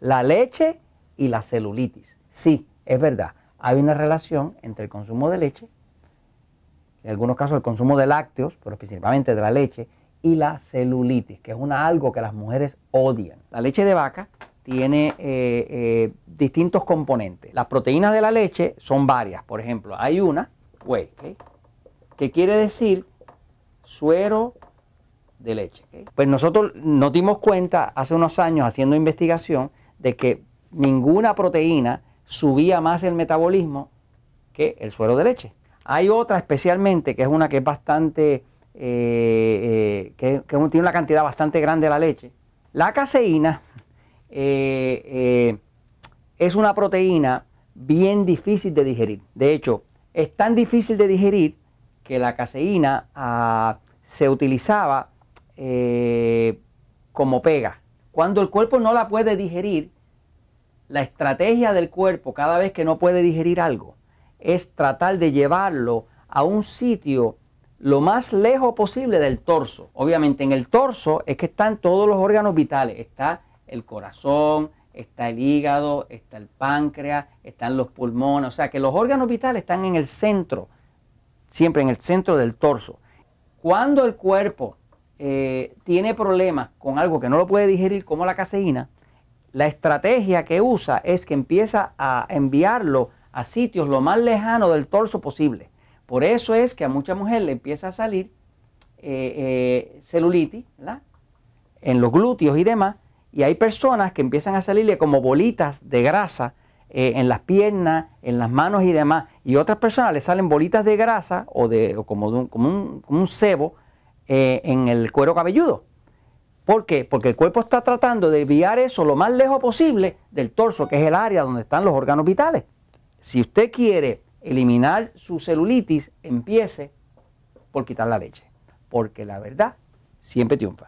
la leche y la celulitis. Sí, es verdad, hay una relación entre el consumo de leche, en algunos casos el consumo de lácteos, pero principalmente de la leche, y la celulitis, que es algo que las mujeres odian. La leche de vaca tiene distintos componentes. Las proteínas de la leche son varias. Por ejemplo, hay una, whey, ¿okay?, que quiere decir suero de leche. ¿Okay? Pues nosotros nos dimos cuenta hace unos años haciendo investigación de que ninguna proteína subía más el metabolismo que el suero de leche. Hay otra especialmente, que es una que es bastante, que tiene una cantidad bastante grande de la leche. La caseína es una proteína bien difícil de digerir. De hecho, es tan difícil de digerir que la caseína se utilizaba como pega. Cuando el cuerpo no la puede digerir, la estrategia del cuerpo cada vez que no puede digerir algo es tratar de llevarlo a un sitio lo más lejos posible del torso. Obviamente en el torso es que están todos los órganos vitales. Está el corazón, está el hígado, está el páncreas, están los pulmones. O sea que los órganos vitales están en el centro, siempre en el centro del torso. Cuando el cuerpo tiene problemas con algo que no lo puede digerir, como la caseína, la estrategia que usa es que empieza a enviarlo a sitios lo más lejanos del torso posible. Por eso es que a muchas mujeres le empieza a salir celulitis, ¿verdad?, en los glúteos y demás, y hay personas que empiezan a salirle como bolitas de grasa en las piernas, en las manos y demás, y otras personas le salen bolitas de grasa o como un sebo en el cuero cabelludo. ¿Por qué? Porque el cuerpo está tratando de enviar eso lo más lejos posible del torso, que es el área donde están los órganos vitales. Si usted quiere eliminar su celulitis, empiece por quitar la leche, porque la verdad siempre triunfa.